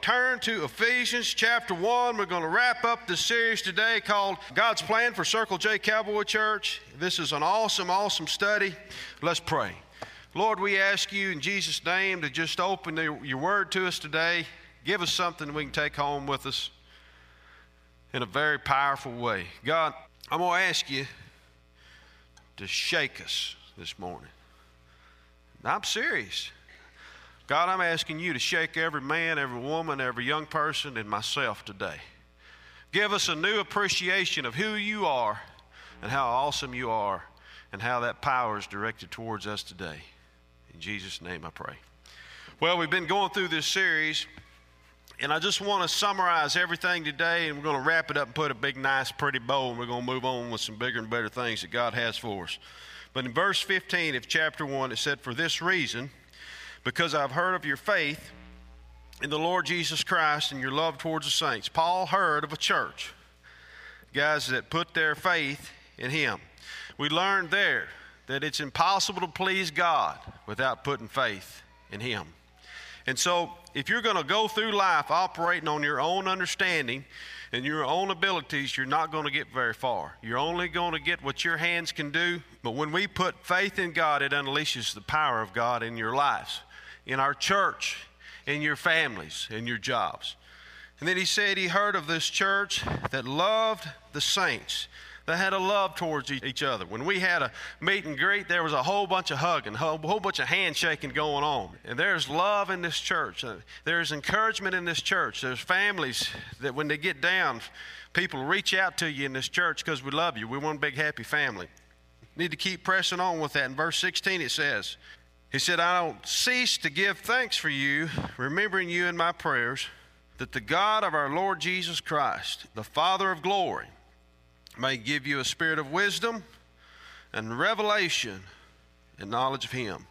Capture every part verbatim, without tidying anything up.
Turn to Ephesians chapter one. We're going to wrap up this series today called God's Plan for Circle J Cowboy Church. This is an awesome, awesome study. Let's pray. Lord, we ask you in Jesus' name to just open the, your word to us today. Give us something we can take home with us in a very powerful way. God, I'm going to ask you to shake us this morning. I'm serious. God, I'm asking you to shake every man, every woman, every young person, and myself today. Give us a new appreciation of who you are and how awesome you are and how that power is directed towards us today. In Jesus' name I pray. Well, we've been going through this series, and I just want to summarize everything today, and we're going to wrap it up and put a big, nice, pretty bow, and we're going to move on with some bigger and better things that God has for us. But in verse fifteen of chapter one, it said, "For this reason, because I've heard of your faith in the Lord Jesus Christ and your love towards the saints." Paul heard of a church, guys that put their faith in him. We learned there that it's impossible to please God without putting faith in him. And so if you're going to go through life operating on your own understanding and your own abilities, you're not going to get very far. You're only going to get what your hands can do. But when we put faith in God, it unleashes the power of God in your lives, in our church, in your families, in your jobs. And then he said he heard of this church that loved the saints. They had a love towards each other. When we had a meet and greet, there was a whole bunch of hugging, a whole bunch of handshaking going on. And there's love in this church. There's encouragement in this church. There's families that when they get down, people reach out to you in this church because we love you. We're one big happy family. Need to keep pressing on with that. In verse sixteen it says, he said, "I don't cease to give thanks for you, remembering you in my prayers, that the God of our Lord Jesus Christ, the Father of glory, may give you a spirit of wisdom and revelation and knowledge of him."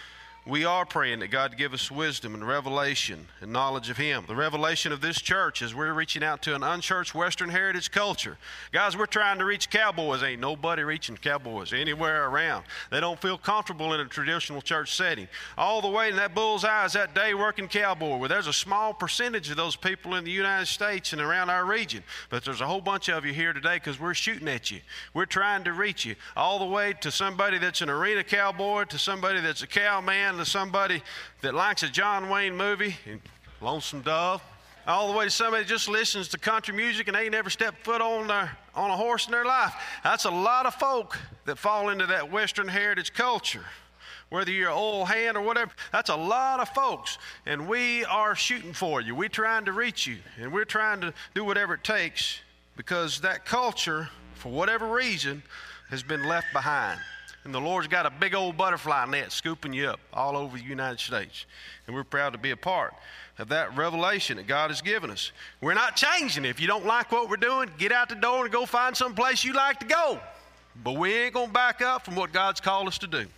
We are praying that God give us wisdom and revelation and knowledge of him. The revelation of this church is we're reaching out to an unchurched Western heritage culture. Guys, we're trying to reach cowboys. Ain't nobody reaching cowboys anywhere around. They don't feel comfortable in a traditional church setting. All the way to that bullseye is that day working cowboy, where there's a small percentage of those people in the United States and around our region. But there's a whole bunch of you here today because we're shooting at you. We're trying to reach you all the way to somebody that's an arena cowboy, to somebody that's a cowman, to somebody that likes a John Wayne movie, Lonesome Dove, all the way to somebody that just listens to country music and they never stepped foot on their, on a horse in their life. That's a lot of folk that fall into that Western heritage culture. Whether you're an old hand or whatever, that's a lot of folks. And we are shooting for you. We're trying to reach you. And we're trying to do whatever it takes because that culture, for whatever reason, has been left behind. And the Lord's got a big old butterfly net scooping you up all over the United States. And we're proud to be a part of that revelation that God has given us. We're not changing. If you don't like what we're doing, get out the door and go find some place you like to go. But we ain't going to back up from what God's called us to do.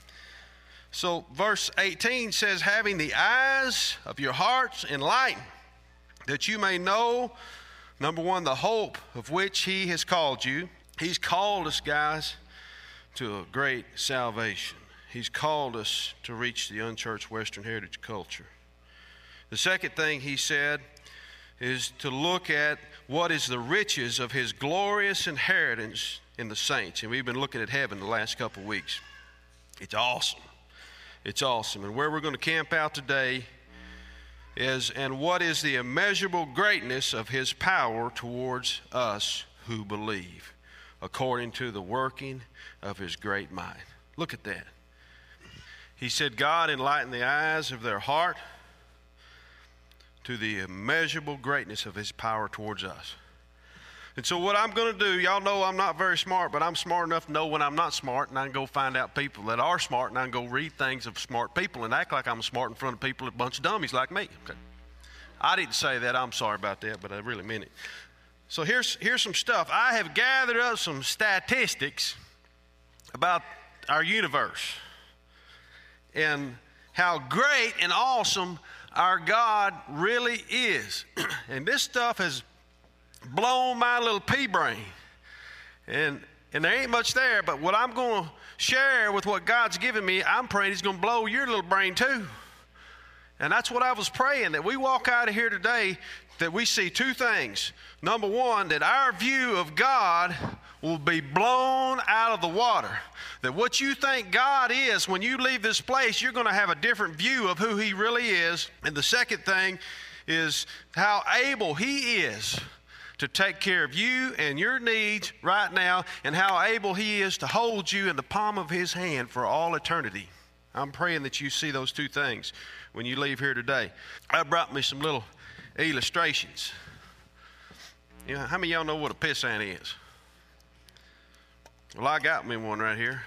So verse eighteen says, "Having the eyes of your hearts enlightened, that you may know," number one, "the hope of which he has called you." He's called us, guys, to a great salvation. He's called us to reach the unchurched Western heritage culture. The second thing he said is to look at what is the riches of his glorious inheritance in the saints. And we've been looking at heaven the last couple of weeks. It's awesome. It's awesome. And where we're going to camp out today is, and what is the immeasurable greatness of his power towards us who believe, according to the working of his great might. Look at that. He said, God enlightened the eyes of their heart to the immeasurable greatness of his power towards us. And so what I'm going to do, y'all know I'm not very smart, but I'm smart enough to know when I'm not smart, and I can go find out people that are smart, and I can go read things of smart people and act like I'm smart in front of people, a bunch of dummies like me. Okay. I didn't say that. I'm sorry about that, but I really meant it. So here's, here's some stuff. I have gathered up some statistics about our universe and how great and awesome our God really is. And this stuff has blown my little pea brain. And, and there ain't much there, but what I'm going to share with what God's given me, I'm praying he's going to blow your little brain too. And that's what I was praying, that we walk out of here today, that we see two things. Number one, that our view of God will be blown out of the water. That what you think God is, when you leave this place, you're going to have a different view of who He really is. And the second thing is how able He is to take care of you and your needs right now, and how able He is to hold you in the palm of His hand for all eternity. I'm praying that you see those two things when you leave here today. I brought me some little illustrations. You know, how many of y'all know what a pissant is? Well, I got me one right here.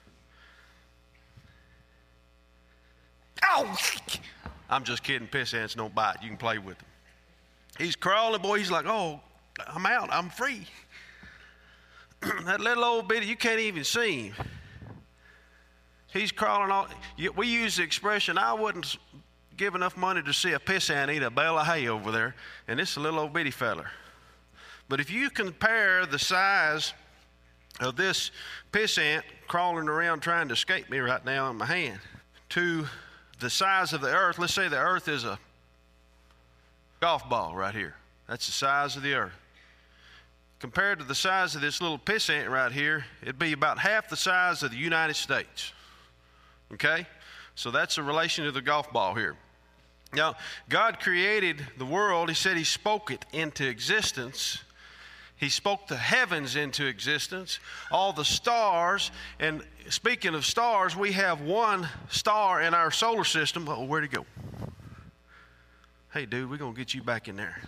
Oh! I'm just kidding. Pissants don't bite. You can play with them. He's crawling, boy. He's like, oh, I'm out. I'm free. That little old bitty, you can't even see him. He's crawling all. We use the expression, I wouldn't give enough money to see a pissant eat a bale of hay over there, and it's a little old bitty feller. But if you compare the size of this pissant crawling around trying to escape me right now in my hand to the size of the earth, let's say the earth is a golf ball right here. That's the size of the earth. Compared to the size of this little pissant right here, it'd be about half the size of the United States. Okay? So that's a relation to the golf ball here. Now, God created the world. He said He spoke it into existence. He spoke the heavens into existence, all the stars. And speaking of stars, we have one star in our solar system. Oh, where'd he go? Hey, dude, we're going to get you back in there.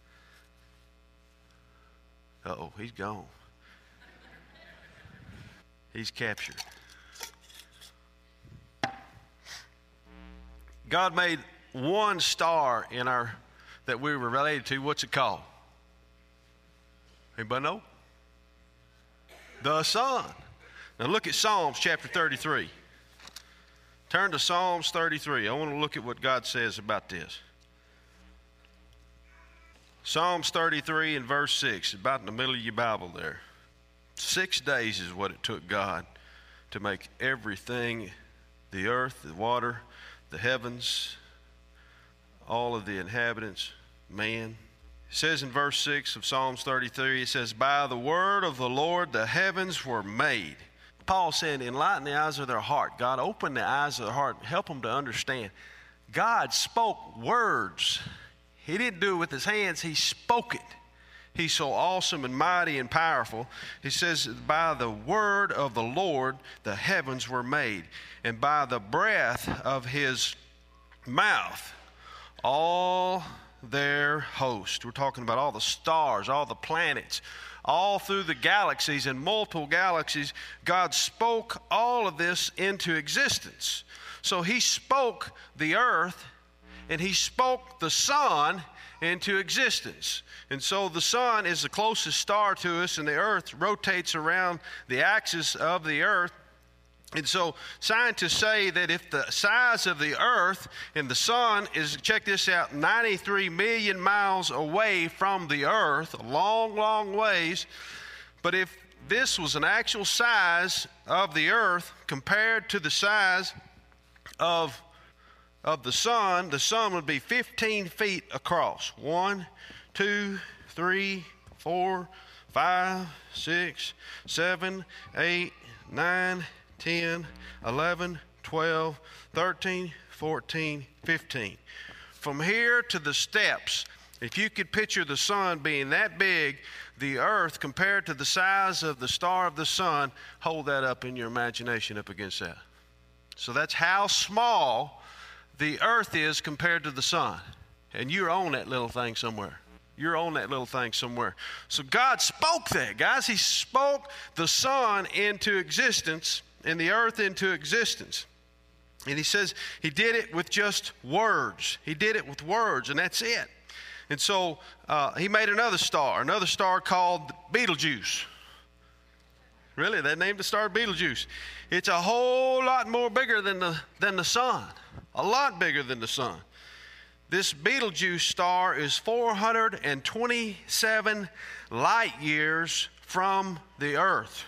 Uh-oh, he's gone. He's captured. God made one star in our that we were related to. What's it called? Anybody know? The sun. Now look at Psalms chapter thirty-three. Turn to Psalms thirty-three. I want to look at what God says about this. Psalms thirty-three and verse six, about in the middle of your Bible there. Six days is what it took God to make everything, the earth, the water, the heavens, all of the inhabitants, man. It says in verse six of Psalms thirty-three, it says, by the word of the Lord the heavens were made. Paul said, enlighten the eyes of their heart. God, open the eyes of their heart. Help them to understand. God spoke words. He didn't do it with His hands. He spoke it. He's so awesome and mighty and powerful. He says, by the word of the Lord the heavens were made, and by the breath of His mouth all their host. We're talking about all the stars, all the planets, all through the galaxies and multiple galaxies. God spoke all of this into existence. So He spoke the earth, and He spoke the sun into existence. And so the sun is the closest star to us, and the earth rotates around the axis of the earth. And so scientists say that if the size of the earth and the sun is, check this out, ninety-three million miles away from the earth, a long, long ways, but if this was an actual size of the earth compared to the size of, of the sun, the sun would be fifteen feet across. One, two, three, four, five, six, seven, eight, nine, ten, eleven, twelve, thirteen, fourteen, fifteen. From here to the steps, if you could picture the sun being that big, the earth compared to the size of the star of the sun, hold that up in your imagination up against that. So that's how small the earth is compared to the sun. And you're on that little thing somewhere. You're on that little thing somewhere. So God spoke that, guys. He spoke the sun into existence and the earth into existence. And He says He did it with just words. He did it with words, and that's it. And so uh, He made another star, another star called Betelgeuse. Really, they named the star Betelgeuse. It's a whole lot more bigger than the, than the sun, a lot bigger than the sun. This Betelgeuse star is four hundred twenty-seven light years from the earth.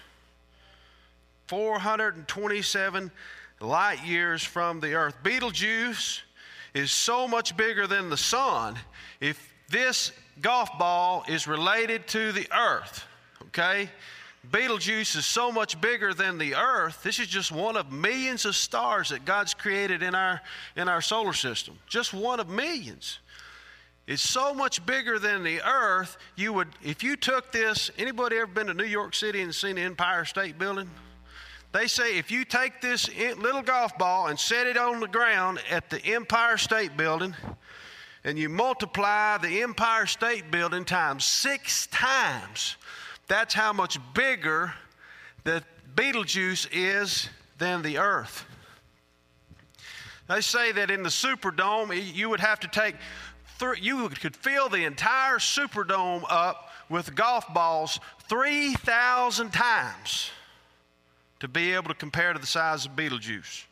four hundred twenty-seven light years from the earth. Betelgeuse is so much bigger than the sun, if this golf ball is related to the earth, okay? Betelgeuse is so much bigger than the earth. This is just one of millions of stars that God's created in our, in our solar system. Just one of millions. It's so much bigger than the earth. You would, if you took this, anybody ever been to New York City and seen the Empire State Building? They say if you take this little golf ball and set it on the ground at the Empire State Building, and you multiply the Empire State Building times six times, that's how much bigger the Betelgeuse is than the earth. They say that in the Superdome, you would have to take, three, you could fill the entire Superdome up with golf balls three thousand times to be able to compare to the size of Betelgeuse.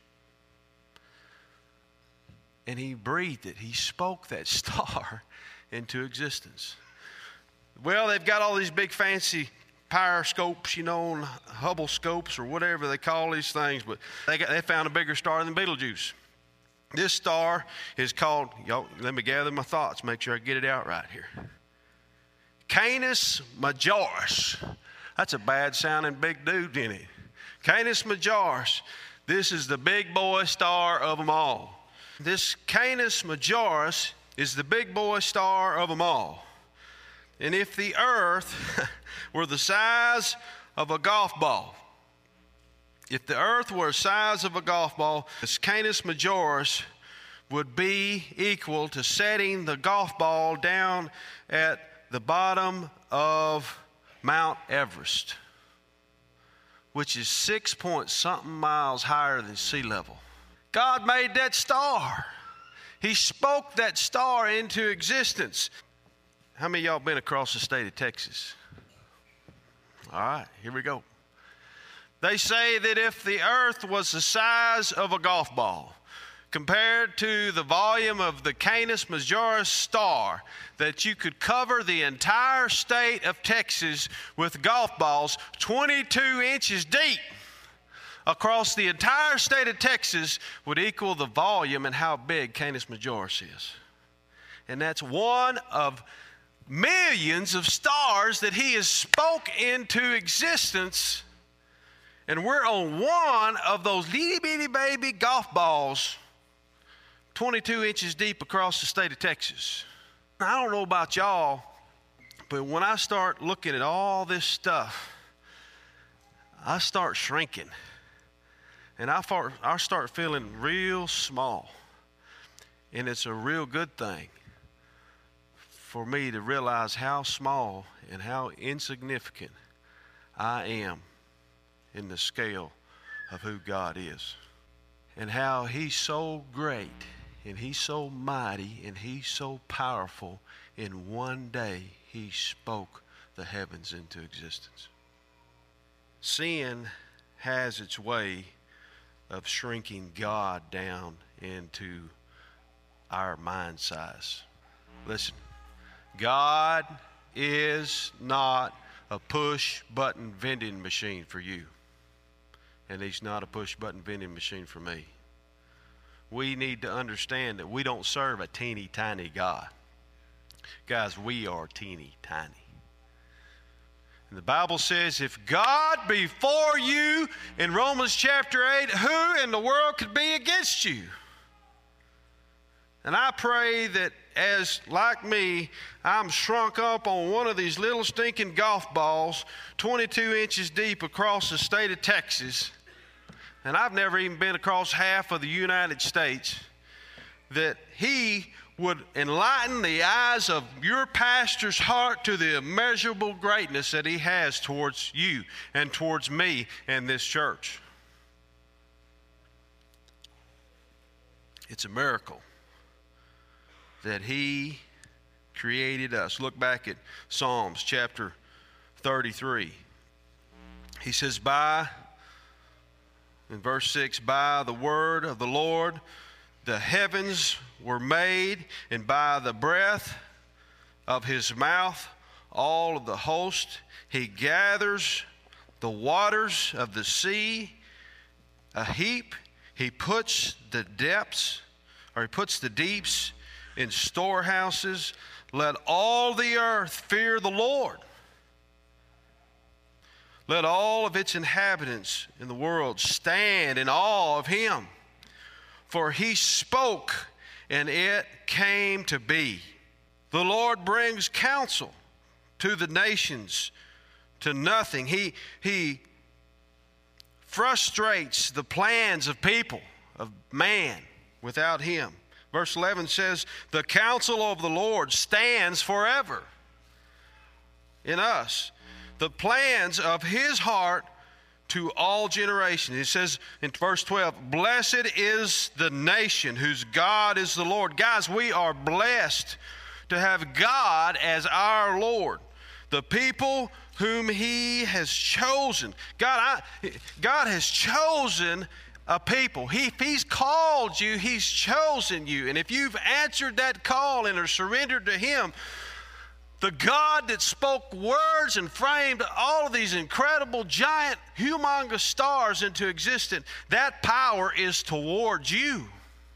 And he breathed it. He spoke that star into existence. Well, they've got all these big fancy periscopes, you know, and Hubble scopes or whatever they call these things, but they got, they found a bigger star than Betelgeuse. This star is called, y'all, let me gather my thoughts, make sure I get it out right here. Canis Majoris. That's a bad sounding big dude, isn't it? Canis Majoris. This is the big boy star of them all. This Canis Majoris is the big boy star of them all. And if the earth were the size of a golf ball, if the earth were the size of a golf ball, this Canis Majoris would be equal to setting the golf ball down at the bottom of Mount Everest, which is six point something miles higher than sea level. God made that star. He spoke that star into existence. How many of y'all been across the state of Texas? All right, here we go. They say that if the earth was the size of a golf ball, compared to the volume of the Canis Majoris star, that you could cover the entire state of Texas with golf balls twenty-two inches deep across the entire state of Texas would equal the volume and how big Canis Majoris is. And that's one of millions of stars that he has spoke into existence, and we're on one of those little bitty baby golf balls twenty-two inches deep across the state of Texas. I don't know about y'all, but when I start looking at all this stuff, I start shrinking, and I start, I start feeling real small, and it's a real good thing for me to realize how small and how insignificant I am in the scale of who God is, and how he's so great and he's so mighty and he's so powerful. In one day he spoke the heavens into existence. Sin has its way of shrinking God down into our mind size. Listen, God is not a push button vending machine for you, and he's not a push button vending machine for me. We need to understand that we don't serve a teeny tiny God. Guys, we are teeny tiny. And the Bible says, if God be for you, in Romans chapter eight, who in the world could be against you? And I pray that as, like me, I'm shrunk up on one of these little stinking golf balls twenty-two inches deep across the state of Texas, and I've never even been across half of the United States, that he would enlighten the eyes of your pastor's heart to the immeasurable greatness that he has towards you and towards me and this church. It's a miracle that he created us. Look back at Psalms chapter thirty-three. He says, by, in verse six, by the word of the Lord the heavens were made, and by the breath of his mouth all of the host. He gathers the waters of the sea a heap. He puts the depths or he puts the deeps in storehouses. Let all the earth fear the Lord. Let all of its inhabitants in the world stand in awe of him. For he spoke, and it came to be. The Lord brings counsel to the nations to nothing. He, he frustrates the plans of people, of man, without him. Verse eleven says, the counsel of the Lord stands forever in us. The plans of his heart to all generations. It says in verse twelve, blessed is the nation whose God is the Lord. Guys, we are blessed to have God as our Lord. The people whom he has chosen. God, I, God has chosen a people. He, if he's called you, he's chosen you. And if you've answered that call and are surrendered to him, the God that spoke words and framed all of these incredible, giant, humongous stars into existence, that power is towards you.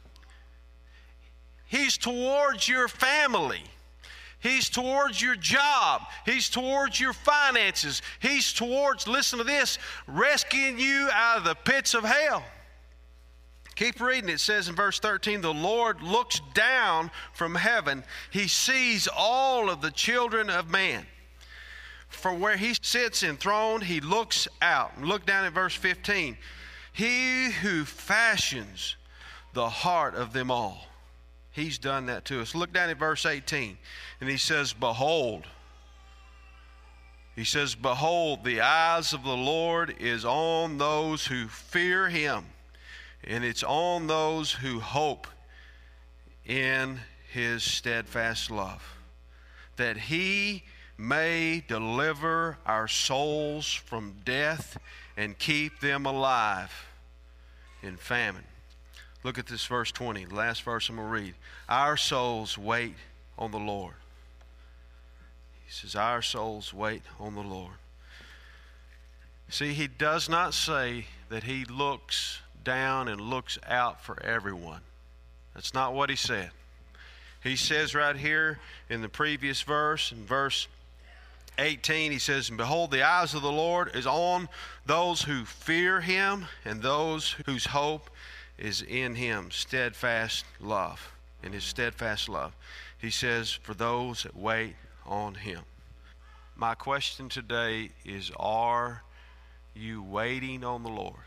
He's towards your family. He's towards your job. He's towards your finances. He's towards, listen to this, rescuing you out of the pits of hell. Keep reading. It says in verse thirteen, the Lord looks down from heaven. He sees all of the children of man. From where he sits enthroned, he looks out. Look down at verse fifteen. He who fashions the heart of them all. He's done that to us. Look down at verse eighteen. And he says, behold. He says, behold, the eyes of the Lord is on those who fear him. And it's on those who hope in his steadfast love, that he may deliver our souls from death and keep them alive in famine. Look at this verse twenty, the last verse I'm going to read. Our souls wait on the Lord. He says, our souls wait on the Lord. See, he does not say that he looks down and looks out for everyone. That's not what he said. He says right here in the previous verse, in verse eighteen, he says, and behold, the eyes of the Lord is on those who fear him and those whose hope is in him, steadfast love, in his steadfast love. He says, for those that wait on him. My question today is, are you waiting on the Lord?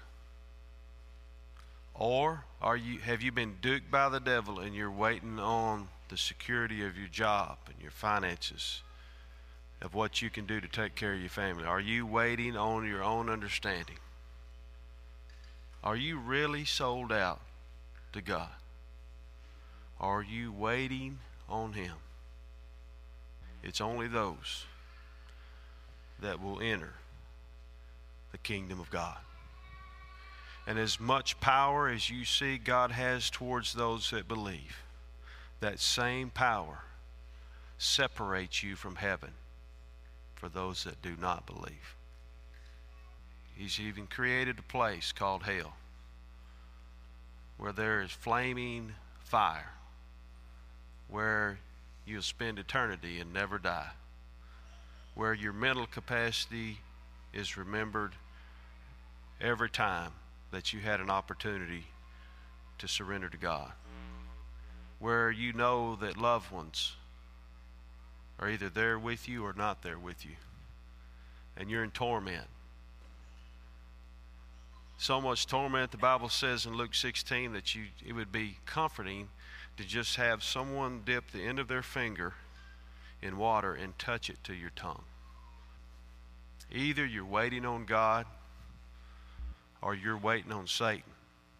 Or are you have you been duped by the devil and you're waiting on the security of your job and your finances, of what you can do to take care of your family? Are you waiting on your own understanding? Are you really sold out to God? Are you waiting on him? It's only those that will enter the kingdom of God. And as much power as you see God has towards those that believe, that same power separates you from heaven for those that do not believe. He's even created a place called hell, where there is flaming fire, where you'll spend eternity and never die, where your mental capacity is remembered every time that you had an opportunity to surrender to God, where you know that loved ones are either there with you or not there with you, and you're in torment. So much torment, the Bible says in Luke sixteen, that you it would be comforting to just have someone dip the end of their finger in water and touch it to your tongue. Either you're waiting on God or you're waiting on Satan.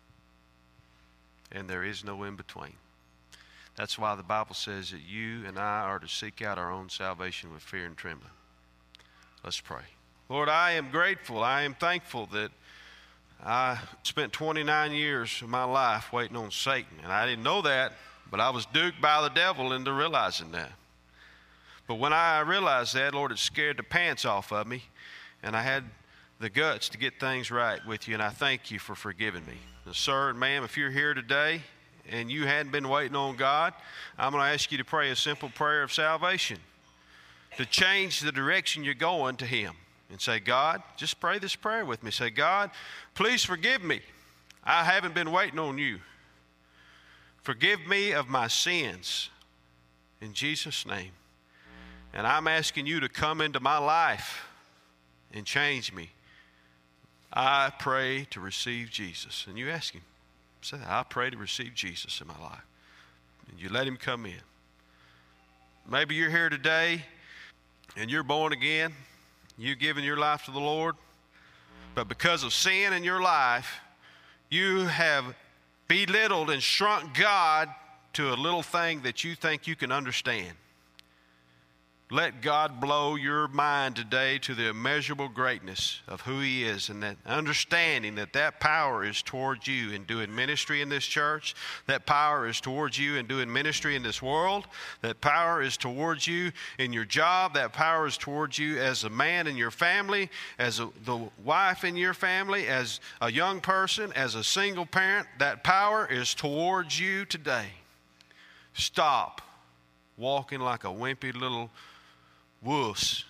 And there is no in between. That's why the Bible says that you and I are to seek out our own salvation with fear and trembling. Let's pray. Lord, I am grateful. I am thankful that I spent twenty-nine years of my life waiting on Satan. And I didn't know that, but I was duped by the devil into realizing that. But when I realized that, Lord, it scared the pants off of me. And I had the guts to get things right with you, and I thank you for forgiving me. Now, sir and ma'am, if you're here today and you hadn't been waiting on God, I'm going to ask you to pray a simple prayer of salvation, to change the direction you're going to Him. And say, God, just pray this prayer with me. Say, God, please forgive me. I haven't been waiting on you. Forgive me of my sins in Jesus' name. And I'm asking you to come into my life and change me. I pray to receive Jesus. And you ask Him, say that, I pray to receive Jesus in my life. And you let Him come in. Maybe you're here today and you're born again. You've given your life to the Lord, but because of sin in your life, you have belittled and shrunk God to a little thing that you think you can understand. Let God blow your mind today to the immeasurable greatness of who He is, and that understanding that that power is towards you in doing ministry in this church. That power is towards you in doing ministry in this world. That power is towards you in your job. That power is towards you as a man in your family, as a, the wife in your family, as a young person, as a single parent. That power is towards you today. Stop walking like a wimpy little wuss,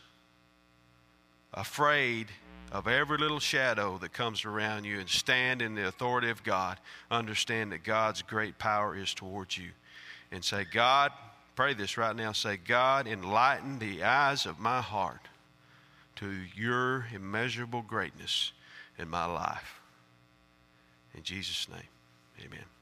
afraid of every little shadow that comes around you, and stand in the authority of God. Understand that God's great power is towards you. And say, God, pray this right now. Say, God, enlighten the eyes of my heart to your immeasurable greatness in my life. In Jesus' name, amen.